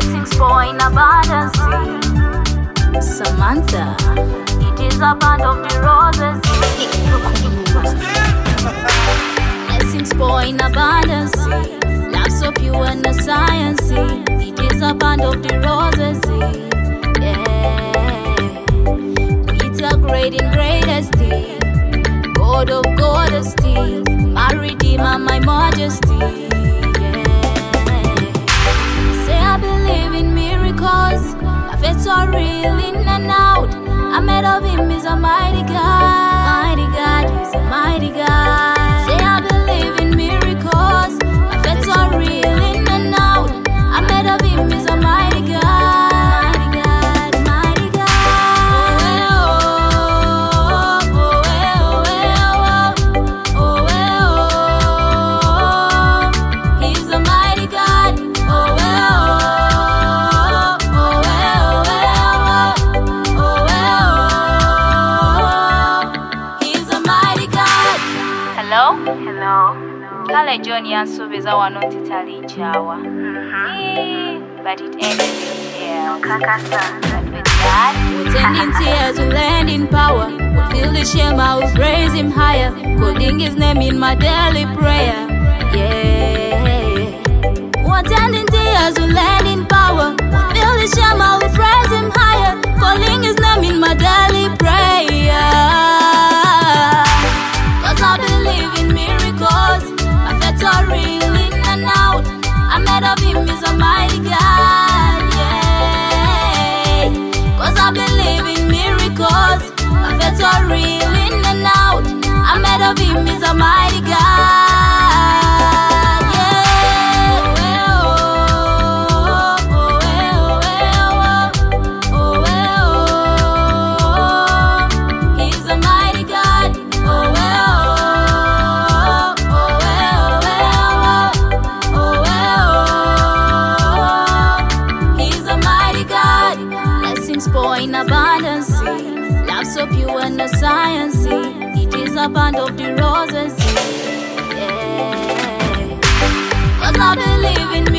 Blessings pour in abundance. Samantha. It is a band of the roses. Blessings pour in abundance. Love so pure and no science. It is a band of the roses. Yeah. It's a great in greatest. God of goddess. My redeemer, my majesty. Yeah. Say I believe in miracles. My faith's are real in and out. I made of him is a mighty God. Mighty God, he's a mighty God. Say I believe in miracles. My faith's are real in and out. I made of him is a mighty God. Mighty God, mighty God. He's a mighty God. Hello. Kale Johnny ansubeza wano titalichawa. But it ended here. We'll tend in tears, we'll land in power. We'll feel the shame, I will praise him higher. Calling his name in my daily prayer. Yeah. We'll tend in tears, we'll land in power. We'll feel the shame, I will praise him higher. Calling his name in my daily prayer. Cause I believe in miracles. My faith's are real in and out. I made of him is a mighty God. Yeah. Cause I believe in miracles. My faith's are real in and out. I made of him is a mighty God. Pour in abundance, love so pure and no science. It is a band of the roses. Yeah. Cause I believe in